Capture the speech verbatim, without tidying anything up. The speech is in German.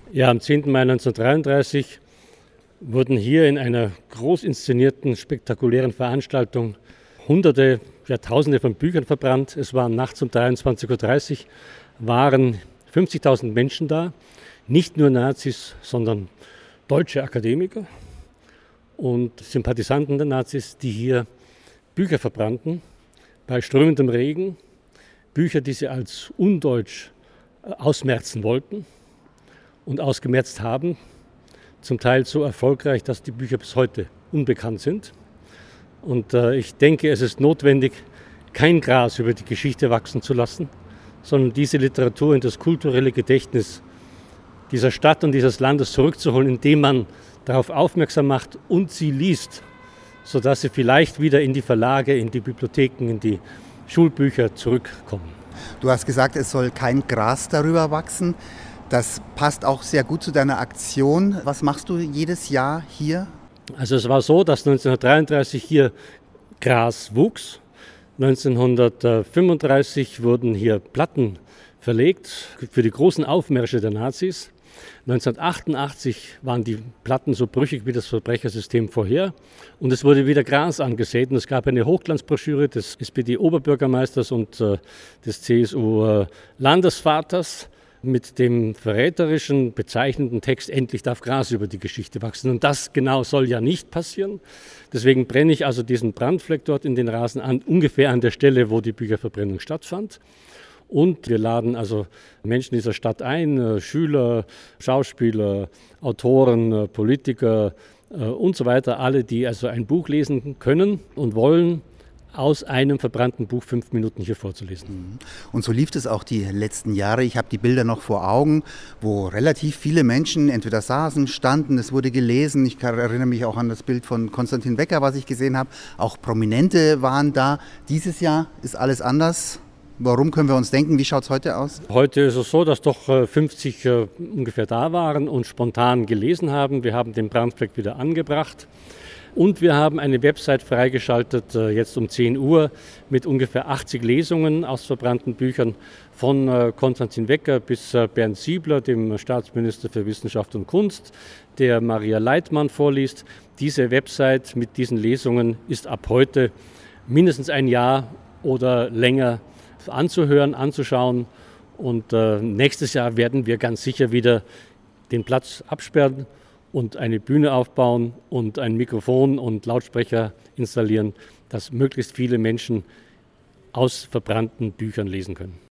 Ja, am zehnten Mai neunzehnhundertdreiunddreißig wurden hier in einer groß inszenierten, spektakulären Veranstaltung Hunderte, ja Tausende von Büchern verbrannt. Es waren nachts um dreiundzwanzig Uhr dreißig, waren fünfzigtausend Menschen da, nicht nur Nazis, sondern deutsche Akademiker und Sympathisanten der Nazis, die hier Bücher verbrannten, bei strömendem Regen, Bücher, die sie als undeutsch ausmerzen wollten und ausgemerzt haben, zum Teil so erfolgreich, dass die Bücher bis heute unbekannt sind. Und äh, ich denke, es ist notwendig, kein Gras über die Geschichte wachsen zu lassen, sondern diese Literatur in das kulturelle Gedächtnis dieser Stadt und dieses Landes zurückzuholen, indem man darauf aufmerksam macht und sie liest, sodass sie vielleicht wieder in die Verlage, in die Bibliotheken, in die Schulbücher zurückkommen. Du hast gesagt, es soll kein Gras darüber wachsen. Das passt auch sehr gut zu deiner Aktion. Was machst du jedes Jahr hier? Also es war so, dass neunzehnhundertdreiunddreißig hier Gras wuchs. neunzehnhundertfünfunddreißig wurden hier Platten verlegt für die großen Aufmärsche der Nazis. neunzehnhundertachtundachtzig waren die Platten so brüchig wie das Verbrechersystem vorher und es wurde wieder Gras angesät und es gab eine Hochglanzbroschüre des S P D-Oberbürgermeisters und äh, des C S U-Landesvaters mit dem verräterischen, bezeichnenden Text „Endlich darf Gras über die Geschichte wachsen“. Und das genau soll ja nicht passieren. Deswegen brenne ich also diesen Brandfleck dort in den Rasen an, ungefähr an der Stelle, wo die Bücherverbrennung stattfand. Und wir laden also Menschen dieser Stadt ein, äh, Schüler, Schauspieler, Autoren, äh, Politiker äh, und so weiter, alle, die also ein Buch lesen können und wollen, aus einem verbrannten Buch fünf Minuten hier vorzulesen. Und so lief es auch die letzten Jahre. Ich habe die Bilder noch vor Augen, wo relativ viele Menschen entweder saßen, standen, es wurde gelesen. Ich erinnere mich auch an das Bild von Konstantin Wecker, was ich gesehen habe. Auch Prominente waren da. Dieses Jahr ist alles anders. Warum, können wir uns denken? Wie schaut es heute aus? Heute ist es so, dass doch fünfzig äh, ungefähr da waren und spontan gelesen haben. Wir haben den Brandfleck wieder angebracht. Und wir haben eine Website freigeschaltet, äh, jetzt um zehn Uhr, mit ungefähr achtzig Lesungen aus verbrannten Büchern von äh, Konstantin Wecker bis äh, Bernd Siebler, dem Staatsminister für Wissenschaft und Kunst, der Maria Leitmann vorliest. Diese Website mit diesen Lesungen ist ab heute mindestens ein Jahr oder länger anzuhören, anzuschauen. Und äh, nächstes Jahr werden wir ganz sicher wieder den Platz absperren und eine Bühne aufbauen und ein Mikrofon und Lautsprecher installieren, dass möglichst viele Menschen aus verbrannten Büchern lesen können.